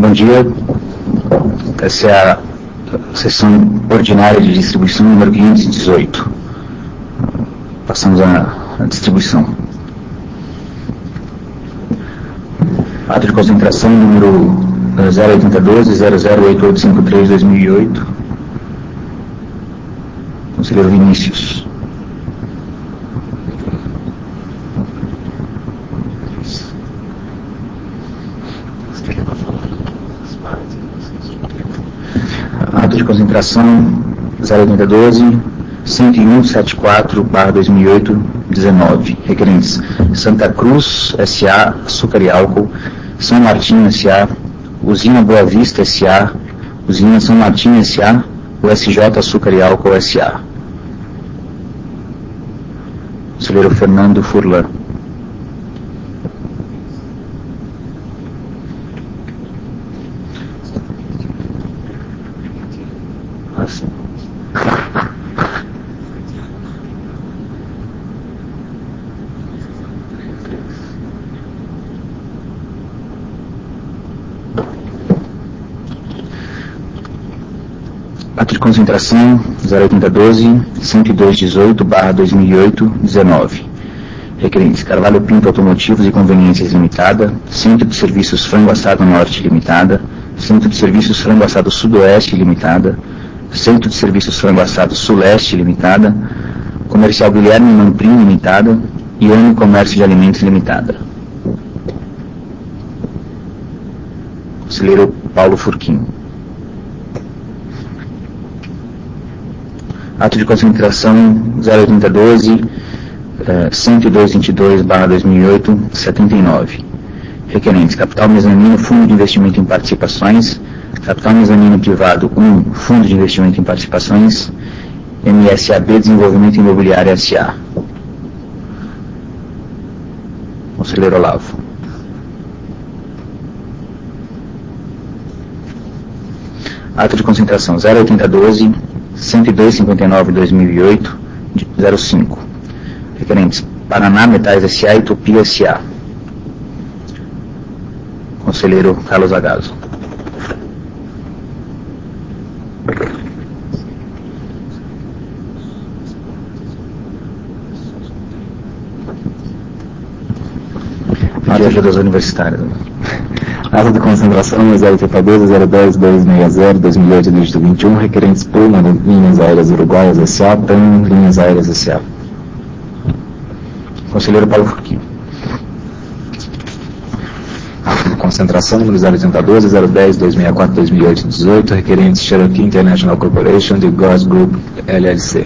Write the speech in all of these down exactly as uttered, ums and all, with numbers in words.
Bom dia. Essa é a sessão ordinária de distribuição número quinhentos e dezoito. Passamos à, à distribuição. Ato de concentração número zero oito zero um dois zero zero oito oito cinco três dois mil e oito. Conselheiro Vinícius. Ato de concentração zero oito zero um dois cento e um setenta e quatro barra dois mil e oito, dezenove. Requerentes: Santa Cruz S A Açúcar e Álcool, São Martinho S A, Usina Boa Vista S A, Usina São Martinho S A, U S J Açúcar e Álcool S A. Conselheiro Fernando Furlan. Ato de concentração zero oito zero um dois cento e dois dezoito barra dois mil e oito, dezenove. Requerentes: Carvalho Pinto Automotivos e Conveniências Limitada, Centro de Serviços Frango Assado Norte Limitada, Centro de Serviços Frango Assado Sudoeste Limitada, Centro de Serviços Frango Assado Suleste Limitada, Comercial Guilherme Mamprim Limitada e Uni Comércio de Alimentos Limitada. Conselheiro Paulo Furquim. Ato de concentração zero oito zero um dois cento e dois vinte e dois barra dois mil e oito, setenta e nove. Requerentes: Capital Mezanino Fundo de Investimento em Participações, Capital Mezanino Privado um Fundo de Investimento em Participações, M S A B Desenvolvimento Imobiliário S A. Conselheiro Olavo. Ato de concentração zero oito zero um dois cento e dois cinquenta e nove barra dois mil e oito, zero cinco. Requerentes: Paraná Metais S A e Utopia S A. Conselheiro Carlos Agaso. Ato das universitárias. Ato de concentração zero oito dois zero dez dois seis zero dois mil e oito, dígito vinte e um, requerentes Puma, Linhas Aéreas Uruguaias S A, P A N, Linhas Aéreas S A. Conselheiro Paulo Furquim. Ato de concentração número zero oito dois zero dez dois seis quatro dois mil e oito, dezoito, requerentes Cherokee International Corporation de Goss Group L L C.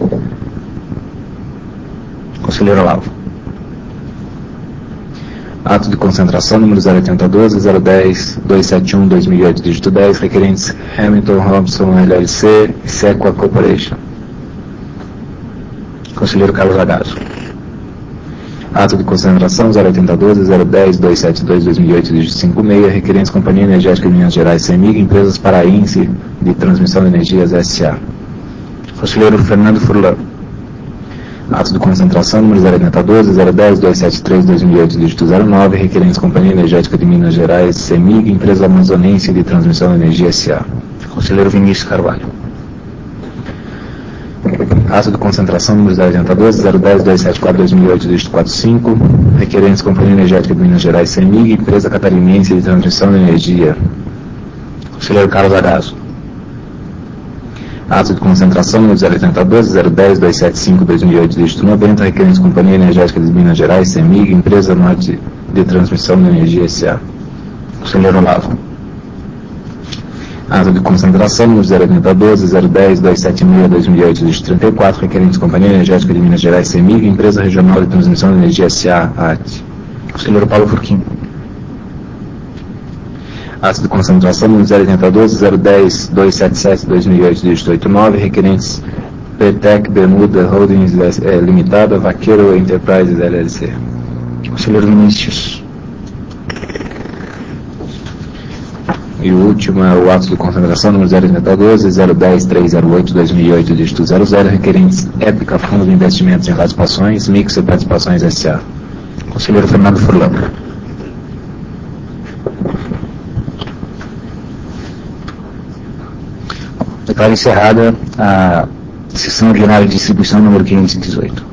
Conselheiro Olavo. Ato de concentração número zero oito dois zero dez dois sete um dois mil e oito, dígito dez, requerentes Hamilton Robson L L C e Sequa Corporation. Conselheiro Carlos Agaso. Ato de concentração zero oito dois zero dez dois sete dois dois mil e oito, dígito cinquenta e seis, requerentes Companhia Energética de Minas Gerais, CEMIG, Empresas Paraense de Transmissão de Energias S A. Conselheiro Fernando Furlan. Ato de concentração número zero oito dois zero dez dois sete três dois mil e oito, dígito zero nove, requerentes Companhia Energética de Minas Gerais, CEMIG, Empresa Amazonense de Transmissão de Energia S A. Conselheiro Vinícius Carvalho. Ato de concentração número zero oito dois zero dez dois sete quatro dois mil e oito, dígito quarenta e cinco, requerentes Companhia Energética de Minas Gerais, CEMIG, Empresa Catarinense de Transmissão de Energia. Conselheiro Carlos Agaso. Ato de concentração número zero oito dois zero dez dois sete cinco dois mil e oito, dígito noventa, requerentes Companhia Energética de Minas Gerais, CEMIG, Empresa Norte de Transmissão de Energia S A. Conselheiro Olavo. Ato de concentração número zero oito dois zero dez dois sete seis dois mil e oito, dígito trinta e quatro, requerentes Companhia Energética de Minas Gerais, CEMIG, Empresa Regional de Transmissão de Energia S A, A T. Conselheiro Paulo Furquim. Ato de concentração número zero oito dois zero dez dois sete sete dois mil e oito, dígito oitenta e nove, requerentes Petec Bermuda Holdings eh, Limitada, Vaqueiro Enterprises L L C. Conselheiro Vinícius. E o último é o ato de concentração número zero oito dois zero dez três zero oito dois mil e oito, dígito zero zero, requerentes Épica Fundo de Investimentos em Participações, Mixer Participações S A. Conselheiro Fernando Furlan. Declaro encerrada a sessão ordinária de distribuição número quinhentos e dezoito.